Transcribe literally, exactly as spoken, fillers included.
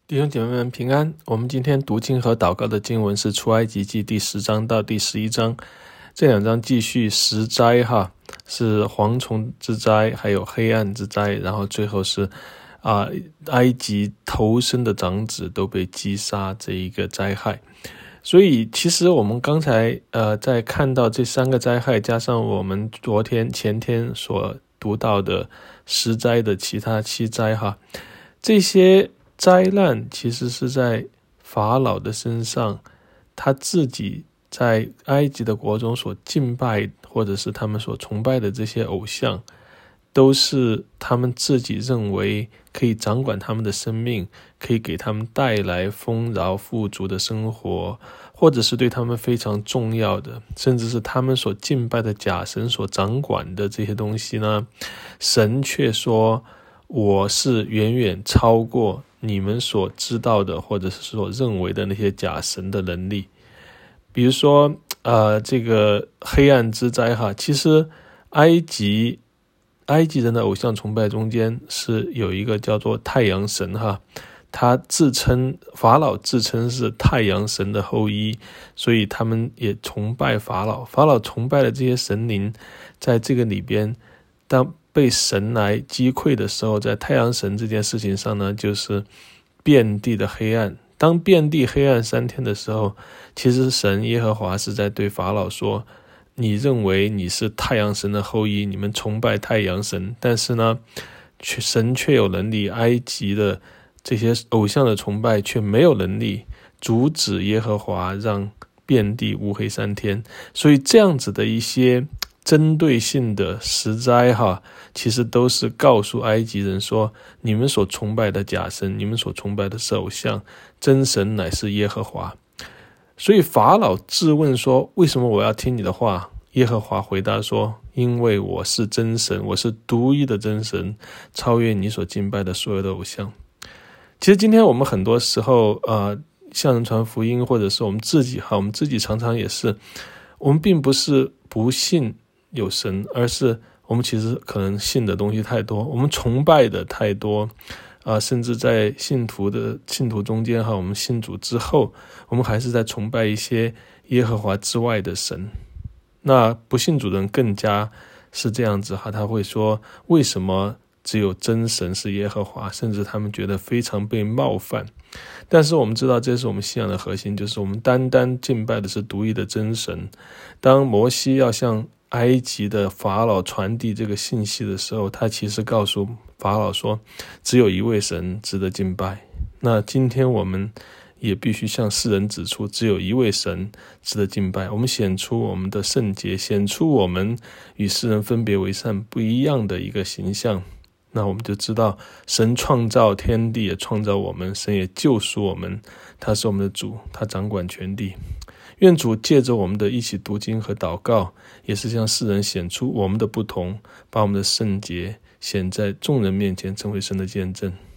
弟兄姐妹们平安。我们今天读经和祷告的经文是出埃及记第十章到第十一章，这两章继续十灾哈，是蝗虫之灾，还有黑暗之灾，然后最后是啊、呃、埃及头生的长子都被击杀这一个灾害。所以其实我们刚才呃在看到这三个灾害，加上我们昨天前天所读到的十灾的其他七灾哈，这些灾难其实是在法老的身上，他自己在埃及的国中所敬拜或者是他们所崇拜的这些偶像，都是他们自己认为可以掌管他们的生命，可以给他们带来丰饶富足的生活，或者是对他们非常重要的，甚至是他们所敬拜的假神所掌管的这些东西呢，神却说我是远远超过你们所知道的或者是所认为的那些假神的能力。比如说呃，这个黑暗之灾哈，其实埃及埃及人的偶像崇拜中间是有一个叫做太阳神哈，他自称法老自称是太阳神的后裔，所以他们也崇拜法老。法老崇拜的这些神灵，在这个里边，当被神来击溃的时候，在太阳神这件事情上呢，就是遍地的黑暗。当遍地黑暗三天的时候，其实神耶和华是在对法老说，你认为你是太阳神的后裔，你们崇拜太阳神，但是呢，神却有能力，埃及的这些偶像的崇拜却没有能力阻止耶和华让遍地乌黑三天。所以这样子的一些针对性的十灾哈，其实都是告诉埃及人说，你们所崇拜的假神，你们所崇拜的是偶像，真神乃是耶和华。所以法老质问说，为什么我要听你的话？耶和华回答说，因为我是真神，我是独一的真神，超越你所敬拜的所有的偶像。其实今天我们很多时候呃，向人传福音，或者是我们自己哈，我们自己常常也是，我们并不是不信有神，而是我们其实可能信的东西太多，我们崇拜的太多啊、呃，甚至在信徒的信徒中间哈，我们信主之后，我们还是在崇拜一些耶和华之外的神。那不信主的人更加是这样子哈，他会说为什么只有真神是耶和华，甚至他们觉得非常被冒犯。但是我们知道这是我们信仰的核心，就是我们单单敬拜的是独一的真神。当摩西要向埃及的法老传递这个信息的时候，他其实告诉法老说，只有一位神值得敬拜。那今天我们也必须向世人指出，只有一位神值得敬拜。我们显出我们的圣洁，显出我们与世人分别为善不一样的一个形象，那我们就知道神创造天地，也创造我们，神也救赎我们，他是我们的主，他掌管全地。愿主借着我们的一起读经和祷告，也是向世人显出我们的不同，把我们的圣洁显在众人面前，成为神的见证。